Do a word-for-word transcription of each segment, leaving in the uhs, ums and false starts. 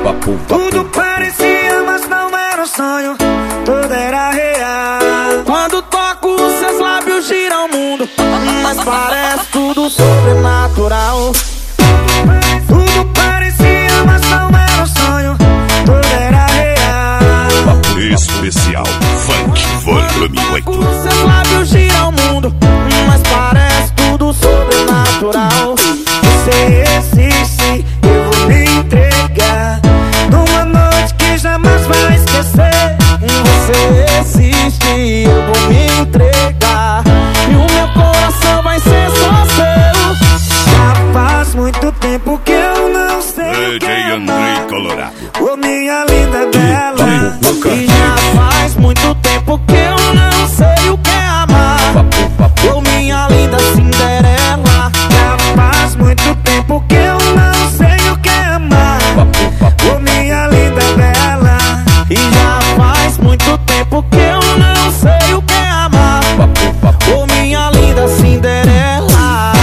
Papo, papo, tudo parecia, mas não era um sonho, tudo era real. Quando toco, seus lábios giram o mundo, mas parece tudo sobrenatural. Tudo parecia, mas não era um sonho, tudo era real. Papo especial, funk, volume oito. Seus lábios giram o mundo, mas parece tudo sobrenatural. Você existe, eu vou me entregar numa noite que jamais vai esquecer. Você existe, eu vou me entregar e o meu coração vai ser só seu. Já faz muito tempo que eu não sei o que é amar, ô minha linda bela. E já faz muito tempo que eu não sei o que é amar, ô minha linda Cinderela. Já faz muito tempo que eu não sei o que é amar, ô minha linda bela. E já faz muito tempo que eu não sei o que é amar, ô minha linda Cinderela.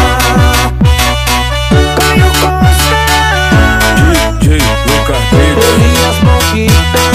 Caio Costa, D J Lucas Beats, Elias Monquitel.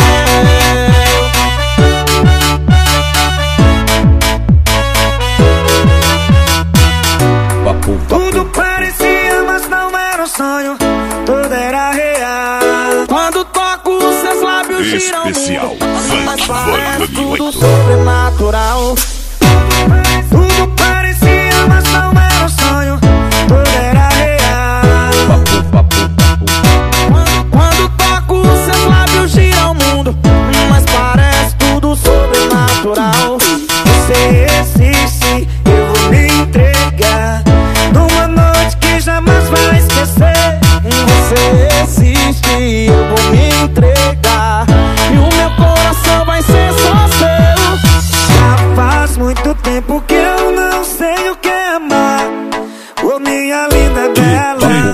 papo, Tudo papo, parecia, mas não era um sonho, tudo era real. Quando toco, seus lábios giram o especial, mundo, mas funk, parece volume tudo oito. sobrenatural. Tudo parecia, mas não era um sonho, tudo era real. Papo, papo, papo, Quando, quando toco, seus lábios giram o mundo, mas parece tudo sobrenatural. Você existe, eu vou me entregar numa noite que jamais vai esquecer. Você existe, eu vou me entregar e o meu coração vai ser só seu. Já faz muito tempo que eu não sei o que é amar, ô minha linda bela.